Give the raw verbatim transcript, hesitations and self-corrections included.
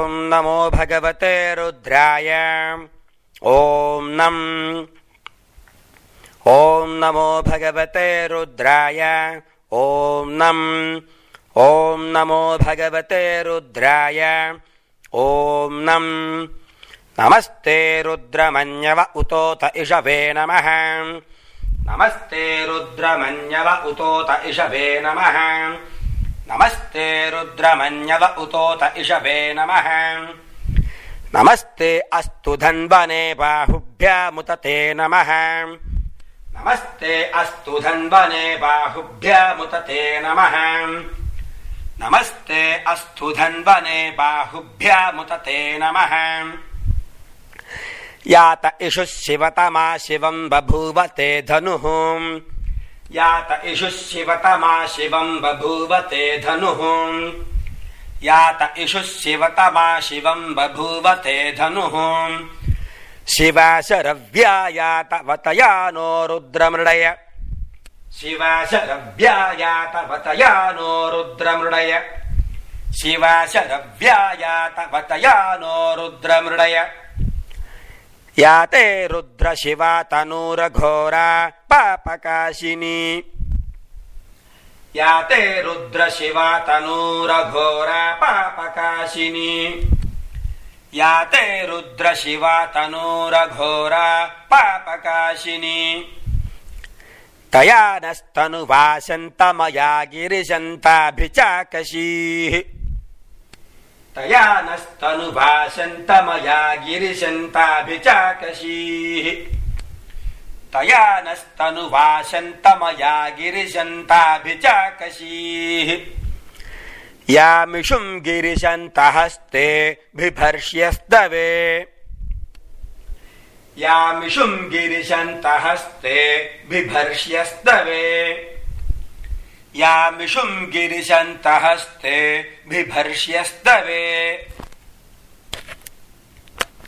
ॐ नमो भगवते रुद्राय ॐ नम ॐ नमो भगवते रुद्राय ॐ नम ॐ नमो भगवते रुद्राय ॐ नम नमस्ते रुद्रमन्यव उतोत इषवे नमः नमस्ते रुद्रमन्यव उतोत इषवे नमः नमस्ते रुद्रमन्यव उतोत इषवे नमः नमस्ते अस्तु धन्वने बाहुभ्यामुत ते नमः नमस्ते अस्तु धन्वने बाहुभ्यामुत ते नमः नमस्ते अस्तु धन्वने बाहुभ्यामुत ते नमः यात इषु शिवतमा शिवं बभूव ते धनुः यात इषु शिवतमा शिवं बभूव ते धनुः यात इषु शिवतमा शिवं बभूव ते धनुः शिवाशरव्या यात वतयानो रुद्रमृडय शिवाशरव्या यात वतयानो रुद्रमृडय शिवाशरव्या यात वतयानो रुद्रमृडय याते रुद्र शिवा तनूरघोरा पापकाशिनी याते रुद्र शिवा तनूरघोरा पापकाशिनी याते रुद्र शिवा तनूरघोरा पापकाशिनी तया नस्तनुवासन्तमया गिरिशन्ताभिचाकशीः तया नस्तनुभाषन्तमया गिरिशन्ताभिचाकशीः तया नस्तनुभाषन्तमया गिरिशन्ताभिचाकशीः यामिषुं गिरिशन्तहस्ते बिभर्ष्यस्तवे यामिषुं गिरिशन्तहस्ते बिभर्ष्यस्तवे यामिषुं गिरिशन्तहस्ते बिभर्ष्यस्तवे